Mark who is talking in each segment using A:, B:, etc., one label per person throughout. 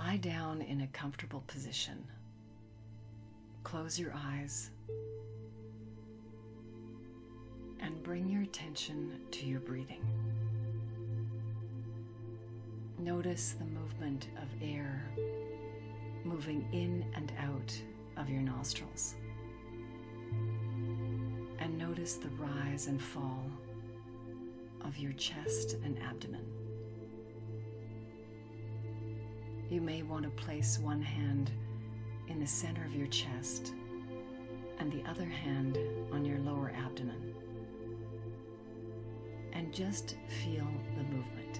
A: lie down in a comfortable position. Close your eyes and bring your attention to your breathing. Notice the movement of air moving in and out of your nostrils. And notice the rise and fall of your chest and abdomen. You may want to place one hand in the center of your chest and the other hand on your lower abdomen. And just feel the movement.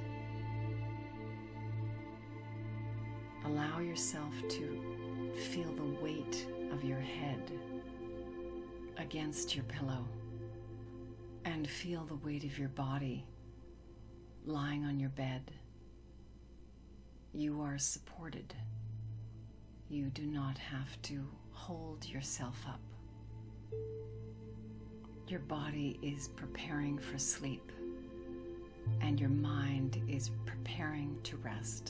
A: Allow yourself to feel the weight of your head against your pillow and feel the weight of your body lying on your bed. You are supported. You do not have to hold yourself up. Your body is preparing for sleep, and your mind is preparing to rest.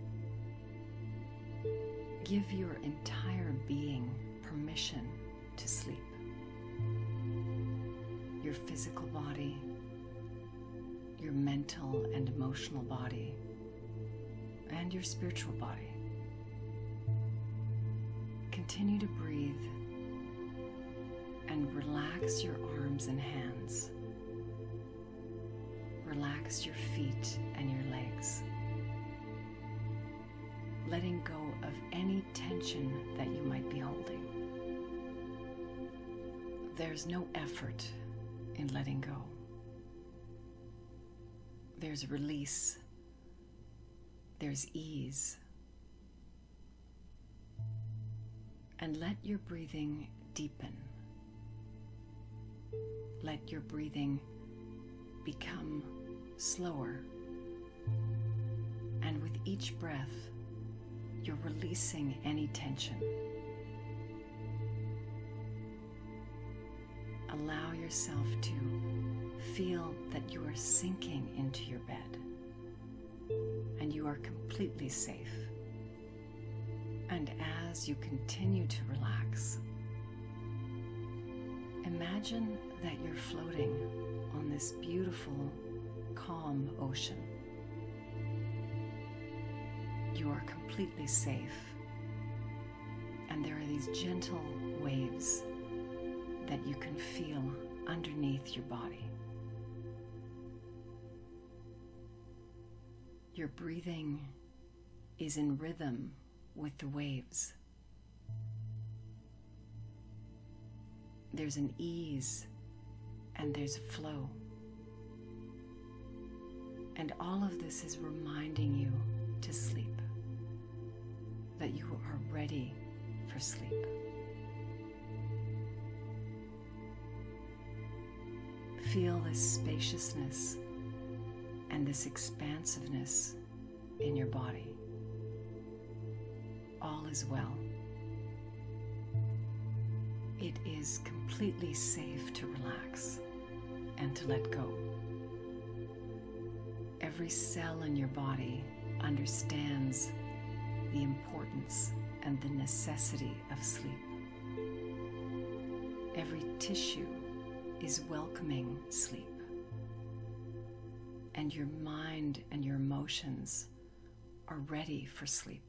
A: Give your entire being permission to sleep. Your physical body, your mental and emotional body, and your spiritual body. Continue to breathe and relax your arms and hands. Relax your feet and your legs, letting go of any tension that you might be holding. There's no effort in letting go. There's release. There's ease. And let your breathing deepen. Let your breathing become slower. And with each breath, you're releasing any tension. Allow yourself to feel that you are sinking into your bed and you are completely safe. And as you continue to relax, imagine that you're floating on this beautiful, calm ocean. You are completely safe, and there are these gentle waves that you can feel underneath your body. Your breathing is in rhythm with the waves. There's an ease and there's a flow. And all of this is reminding you to sleep, that you are ready for sleep. Feel this spaciousness and this expansiveness in your body. All is well. It is completely safe to relax and to let go. Every cell in your body understands the importance and the necessity of sleep. Every tissue is welcoming sleep. And your mind and your emotions are ready for sleep.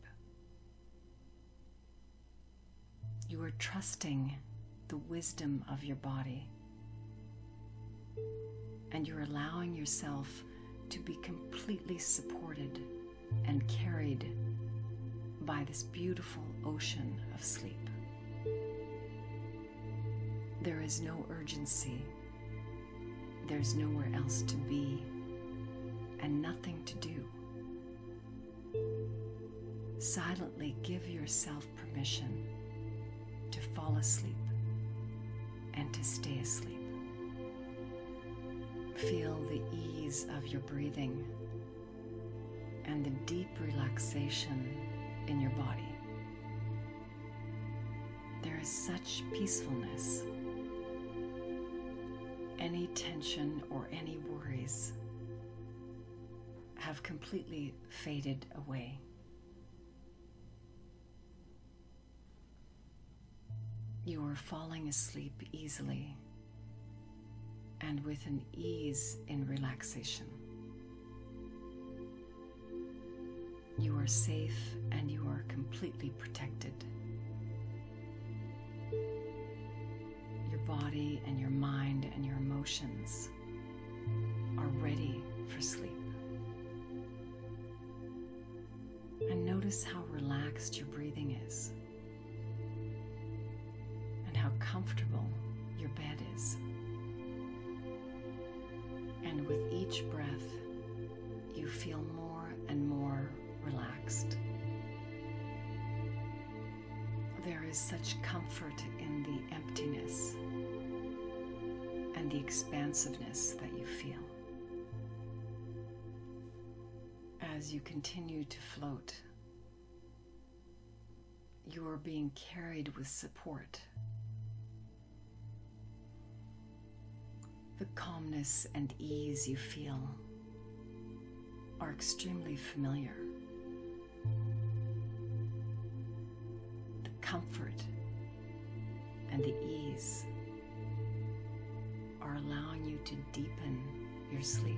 A: You are trusting the wisdom of your body, and you're allowing yourself to be completely supported and carried by this beautiful ocean of sleep. There is no urgency. There's nowhere else to be and nothing to do. Silently give yourself permission to fall asleep and to stay asleep. Feel the ease of your breathing and the deep relaxation in your body. There is such peacefulness. Any tension or any worries have completely faded away. You are falling asleep easily and with an ease in relaxation. You are safe and you are completely protected. Your body and your mind and your emotions are ready for sleep. And notice how relaxed your breathing is and how comfortable your bed is. And with each breath, you feel more and more relaxed. There is such comfort in the emptiness and the expansiveness that you feel. As you continue to float, you are being carried with support. The calmness and ease you feel are extremely familiar. The comfort and the ease are allowing you to deepen your sleep.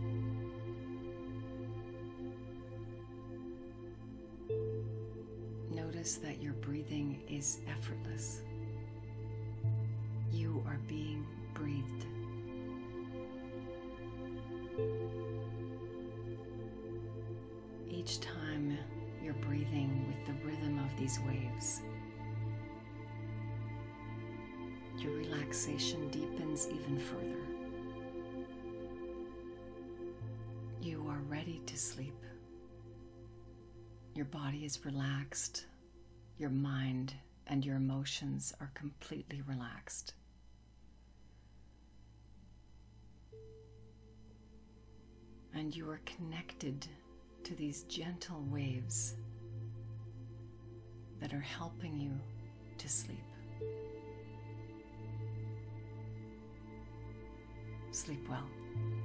A: Notice that your breathing is effortless. You are being breathed. Each time you're breathing with the rhythm of these waves, your relaxation deepens even further. You are ready to sleep. Your body is relaxed. Your mind and your emotions are completely relaxed. And you are connected to these gentle waves that are helping you to sleep. Sleep well.